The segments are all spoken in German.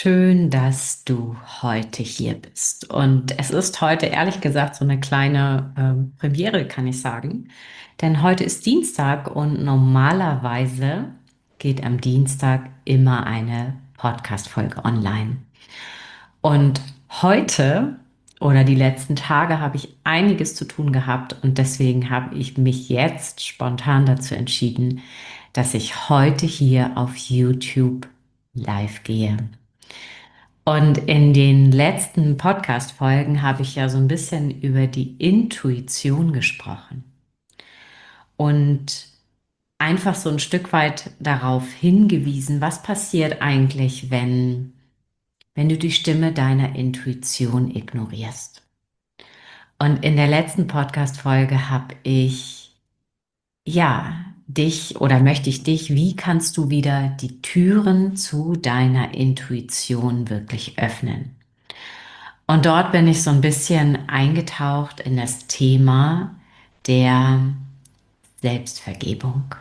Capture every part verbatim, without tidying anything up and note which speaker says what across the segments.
Speaker 1: Schön, dass du heute hier bist. Und es ist heute ehrlich gesagt so eine kleine ähm, Premiere, kann ich sagen. Denn heute ist Dienstag und normalerweise geht am Dienstag immer eine Podcast-Folge online. Und heute oder die letzten Tage habe ich einiges zu tun gehabt und deswegen habe ich mich jetzt spontan dazu entschieden, dass ich heute hier auf YouTube live gehe. Und in den letzten Podcast-Folgen habe ich ja so ein bisschen über die Intuition gesprochen und einfach so ein Stück weit darauf hingewiesen, was passiert eigentlich, wenn, wenn du die Stimme deiner Intuition ignorierst. Und in der letzten Podcast-Folge habe ich, ja, dich oder möchte ich dich, wie kannst du wieder die Türen zu deiner Intuition wirklich öffnen? Und dort bin ich so ein bisschen eingetaucht in das Thema der Selbstvergebung.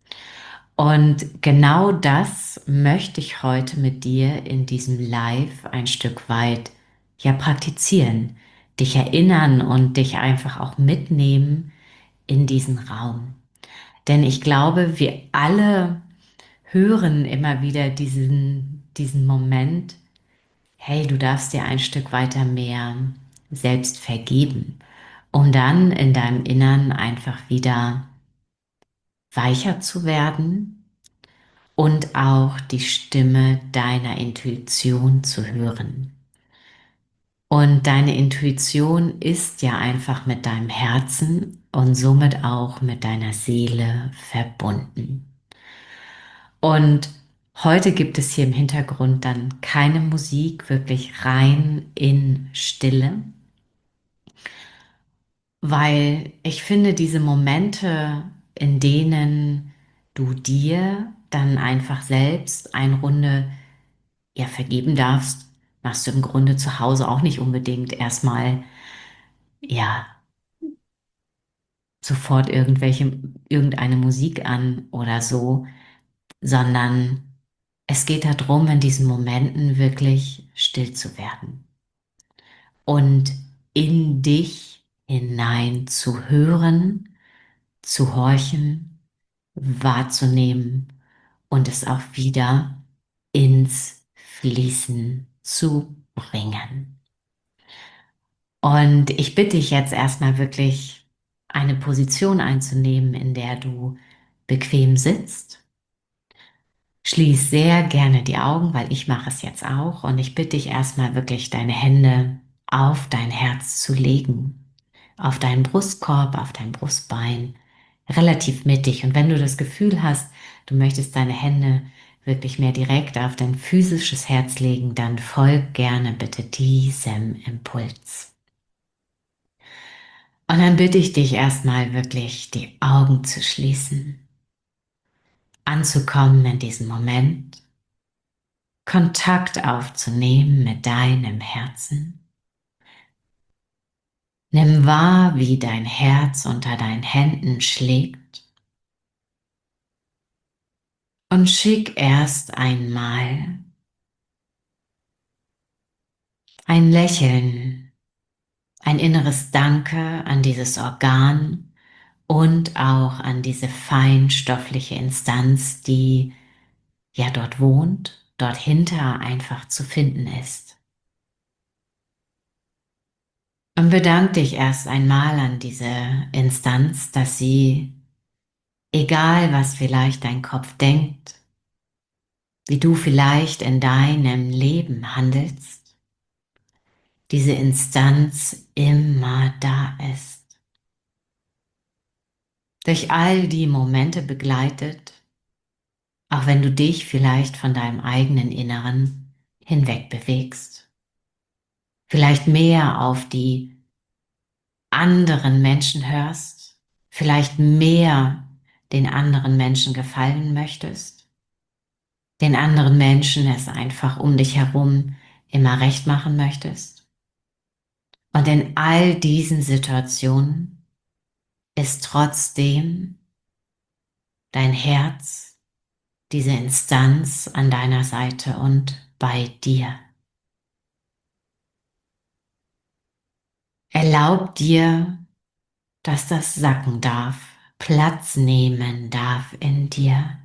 Speaker 1: Und genau das möchte ich heute mit dir in diesem Live ein Stück weit ja praktizieren, dich erinnern und dich einfach auch mitnehmen in diesen Raum. Denn ich glaube, wir alle hören immer wieder diesen, diesen Moment, hey, du darfst dir ein Stück weiter mehr selbst vergeben, um dann in deinem Innern einfach wieder weicher zu werden und auch die Stimme deiner Intuition zu hören. Und deine Intuition ist ja einfach mit deinem Herzen und somit auch mit deiner Seele verbunden. Und heute gibt es hier im Hintergrund dann keine Musik, wirklich rein in Stille, weil ich finde, diese Momente, in denen du dir dann einfach selbst eine Runde ja vergeben darfst, machst du im Grunde zu Hause auch nicht unbedingt erstmal ja sofort irgendwelche irgendeine Musik an oder so, sondern es geht darum, in diesen Momenten wirklich still zu werden und in dich hinein zu hören, zu horchen, wahrzunehmen und es auch wieder ins Fließen zu bringen. Und ich bitte dich jetzt erstmal wirklich eine Position einzunehmen, in der du bequem sitzt. Schließ sehr gerne die Augen, weil ich mache es jetzt auch. Und ich bitte dich erstmal wirklich deine Hände auf dein Herz zu legen, auf deinen Brustkorb, auf dein Brustbein, relativ mittig. Und wenn du das Gefühl hast, du möchtest deine Hände wirklich mehr direkt auf dein physisches Herz legen, dann folg gerne bitte diesem Impuls. Und dann bitte ich dich erstmal wirklich die Augen zu schließen, anzukommen in diesem Moment, Kontakt aufzunehmen mit deinem Herzen. Nimm wahr, wie dein Herz unter deinen Händen schlägt und schick erst einmal ein Lächeln, ein inneres Danke an dieses Organ und auch an diese feinstoffliche Instanz, die ja dort wohnt, dort hinter einfach zu finden ist. Und bedank dich erst einmal an diese Instanz, dass sie, egal was vielleicht dein Kopf denkt, wie du vielleicht in deinem Leben handelst, diese Instanz immer da ist, durch all die Momente begleitet, auch wenn du dich vielleicht von deinem eigenen Inneren hinweg bewegst, vielleicht mehr auf die anderen Menschen hörst, vielleicht mehr den anderen Menschen gefallen möchtest, den anderen Menschen es einfach um dich herum immer recht machen möchtest. Und in all diesen Situationen ist trotzdem dein Herz diese Instanz an deiner Seite und bei dir. Erlaub dir, dass das sacken darf, Platz nehmen darf in dir.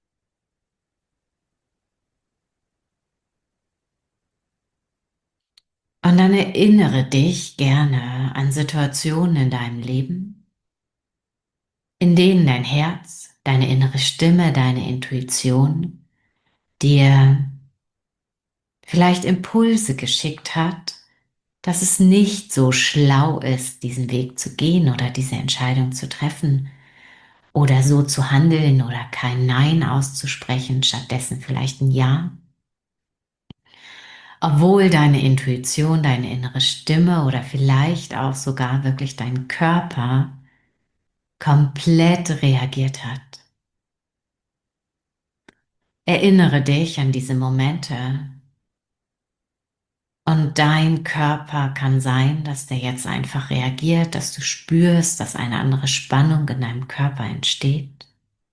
Speaker 1: Und dann erinnere dich gerne an Situationen in deinem Leben, in denen dein Herz, deine innere Stimme, deine Intuition dir vielleicht Impulse geschickt hat, dass es nicht so schlau ist, diesen Weg zu gehen oder diese Entscheidung zu treffen oder so zu handeln oder kein Nein auszusprechen, stattdessen vielleicht ein Ja. Obwohl deine Intuition, deine innere Stimme oder vielleicht auch sogar wirklich dein Körper komplett reagiert hat. Erinnere dich an diese Momente und dein Körper kann sein, dass der jetzt einfach reagiert, dass du spürst, dass eine andere Spannung in deinem Körper entsteht.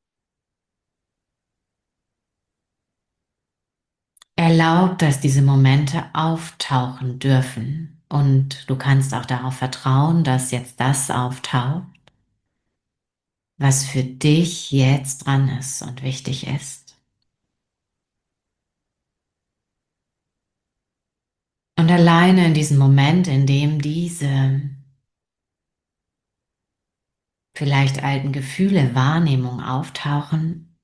Speaker 1: Erlaub, dass diese Momente auftauchen dürfen und du kannst auch darauf vertrauen, dass jetzt das auftaucht, was für dich jetzt dran ist und wichtig ist. Und alleine in diesem Moment, in dem diese vielleicht alten Gefühle, Wahrnehmung auftauchen,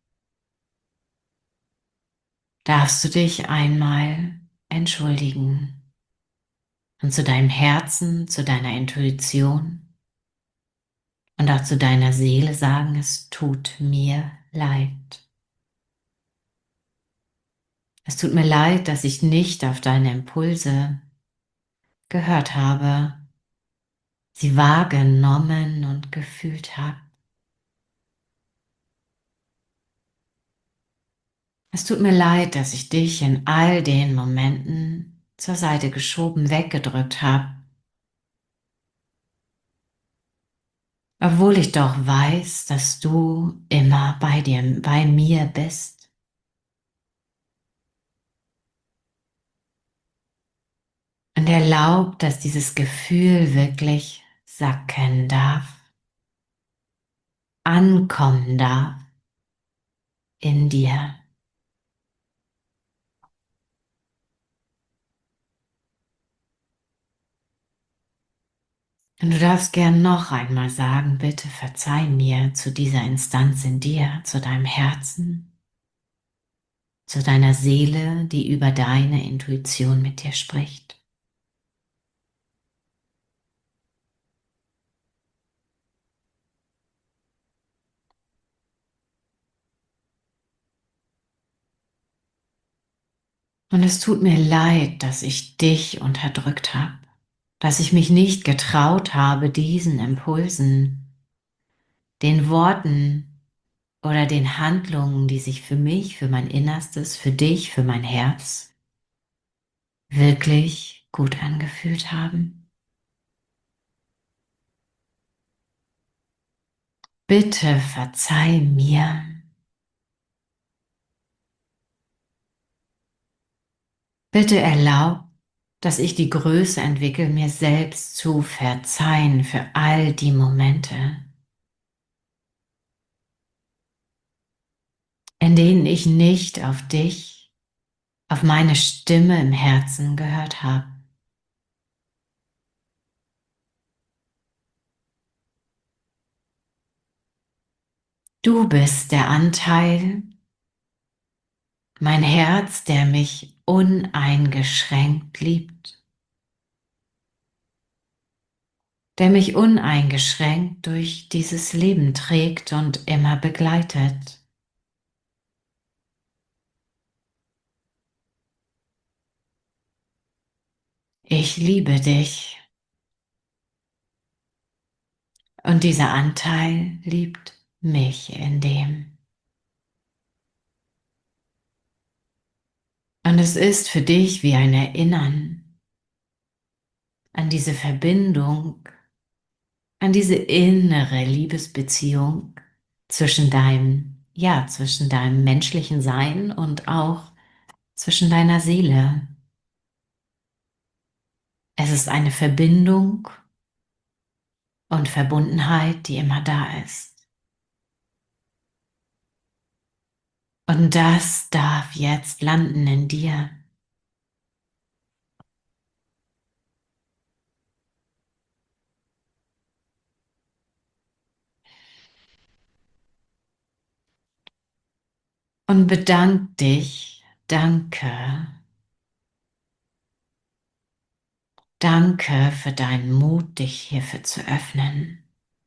Speaker 1: darfst du dich einmal entschuldigen und zu deinem Herzen, zu deiner Intuition und auch zu deiner Seele sagen, es tut mir leid. Es tut mir leid, dass ich nicht auf deine Impulse gehört habe, sie wahrgenommen und gefühlt habe. Es tut mir leid, dass ich dich in all den Momenten zur Seite geschoben, weggedrückt habe, obwohl ich doch weiß, dass du immer bei dir, bei mir bist. Und erlaub, dass dieses Gefühl wirklich sacken darf, ankommen darf in dir. Und du darfst gern noch einmal sagen, bitte verzeih mir zu dieser Instanz in dir, zu deinem Herzen, zu deiner Seele, die über deine Intuition mit dir spricht. Und es tut mir leid, dass ich dich unterdrückt habe, dass ich mich nicht getraut habe, diesen Impulsen, den Worten oder den Handlungen, die sich für mich, für mein Innerstes, für dich, für mein Herz wirklich gut angefühlt haben. Bitte verzeih mir. Bitte erlaub, dass ich die Größe entwickle, mir selbst zu verzeihen für all die Momente, in denen ich nicht auf dich, auf meine Stimme im Herzen gehört habe. Du bist der Anteil, mein Herz, der mich uneingeschränkt liebt, der mich uneingeschränkt durch dieses Leben trägt und immer begleitet. Ich liebe dich und dieser Anteil liebt mich in dem. Und es ist für dich wie ein Erinnern an diese Verbindung, an diese innere Liebesbeziehung zwischen deinem ja, zwischen deinem menschlichen Sein und auch zwischen deiner Seele. Es ist eine Verbindung und Verbundenheit, die immer da ist. Und das darf jetzt landen in dir. Und bedank dich. Danke. Danke für deinen Mut, dich hierfür zu öffnen.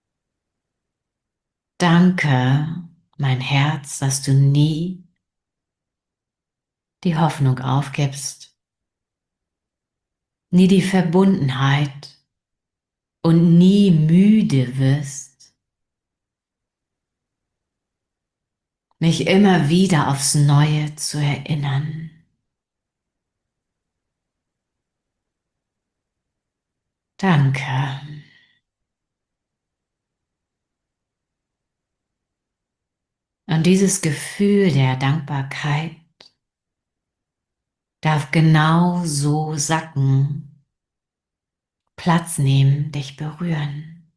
Speaker 1: Danke, mein Herz, dass du nie die Hoffnung aufgibst, nie die Verbundenheit und nie müde wirst, mich immer wieder aufs Neue zu erinnern. Danke. Und dieses Gefühl der Dankbarkeit darf genau so sacken, Platz nehmen, dich berühren.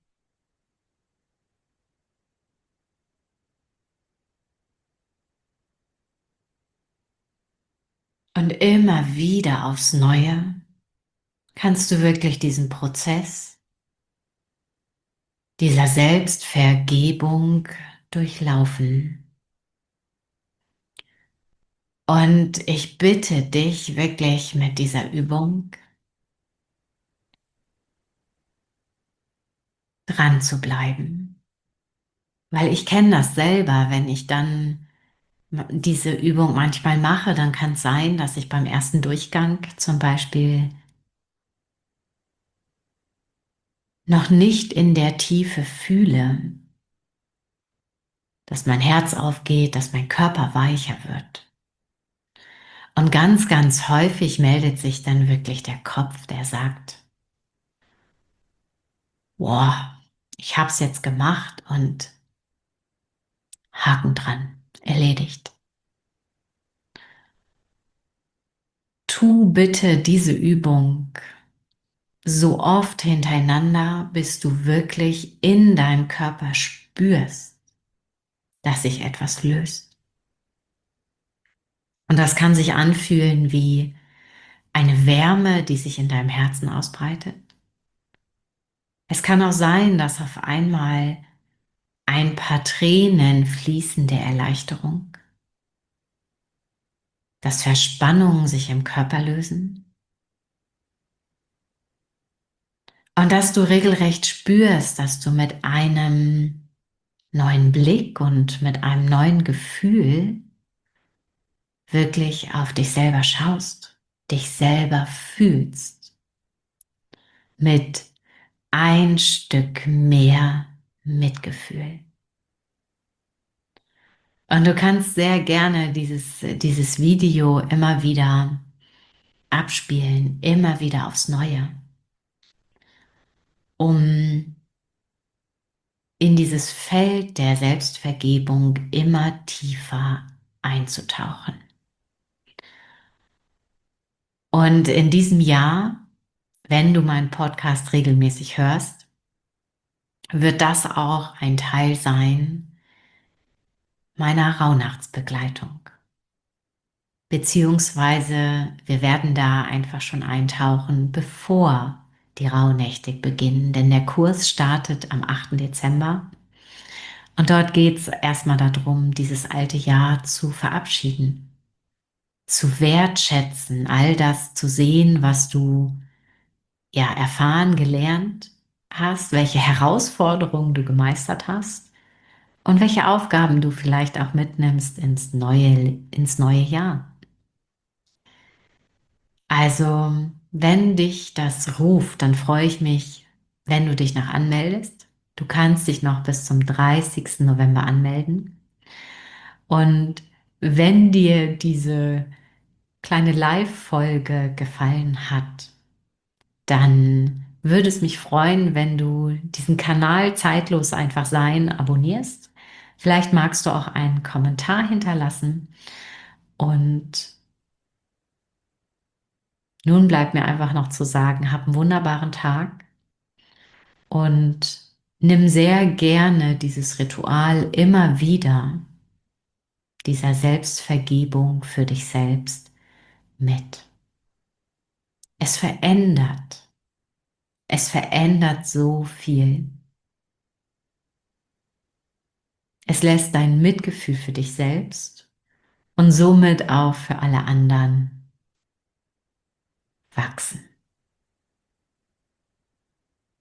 Speaker 1: Und immer wieder aufs Neue kannst du wirklich diesen Prozess dieser Selbstvergebung durchlaufen. Und ich bitte dich wirklich mit dieser Übung dran zu bleiben. Weil ich kenne das selber, wenn ich dann diese Übung manchmal mache, dann kann es sein, dass ich beim ersten Durchgang zum Beispiel noch nicht in der Tiefe fühle, dass mein Herz aufgeht, dass mein Körper weicher wird. Und ganz, ganz häufig meldet sich dann wirklich der Kopf, der sagt, boah, ich habe es jetzt gemacht und Haken dran, erledigt. Tu bitte diese Übung so oft hintereinander, bis du wirklich in deinem Körper spürst, dass sich etwas löst. Und das kann sich anfühlen wie eine Wärme, die sich in deinem Herzen ausbreitet. Es kann auch sein, dass auf einmal ein paar Tränen fließen der Erleichterung, dass Verspannungen sich im Körper lösen und dass du regelrecht spürst, dass du mit einem neuen Blick und mit einem neuen Gefühl wirklich auf dich selber schaust, dich selber fühlst, mit ein Stück mehr Mitgefühl. Und du kannst sehr gerne dieses, dieses Video immer wieder abspielen, immer wieder aufs Neue, um in dieses Feld der Selbstvergebung immer tiefer einzutauchen. Und in diesem Jahr, wenn du meinen Podcast regelmäßig hörst, wird das auch ein Teil sein meiner Rauhnachtsbegleitung. Beziehungsweise wir werden da einfach schon eintauchen, bevor die Rauhnächte beginnen, denn der Kurs startet am achten Dezember und dort geht es erstmal darum, dieses alte Jahr zu verabschieden, zu wertschätzen, all das zu sehen, was du ja erfahren, gelernt hast, welche Herausforderungen du gemeistert hast und welche Aufgaben du vielleicht auch mitnimmst ins neue, ins neue Jahr. Also, wenn dich das ruft, dann freue ich mich, wenn du dich noch anmeldest. Du kannst dich noch bis zum dreißigsten November anmelden. Und wenn dir diese kleine Live-Folge gefallen hat, dann würde es mich freuen, wenn du diesen Kanal Zeitlos einfach sein abonnierst, Vielleicht magst du auch einen Kommentar hinterlassen. Und nun bleibt mir einfach noch zu sagen, hab einen wunderbaren Tag und nimm sehr gerne dieses Ritual immer wieder, dieser Selbstvergebung für dich selbst mit. Es verändert, es verändert so viel. Es lässt dein Mitgefühl für dich selbst und somit auch für alle anderen wachsen.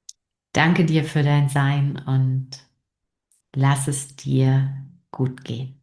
Speaker 1: Danke dir für dein Sein und lass es dir gut gehen.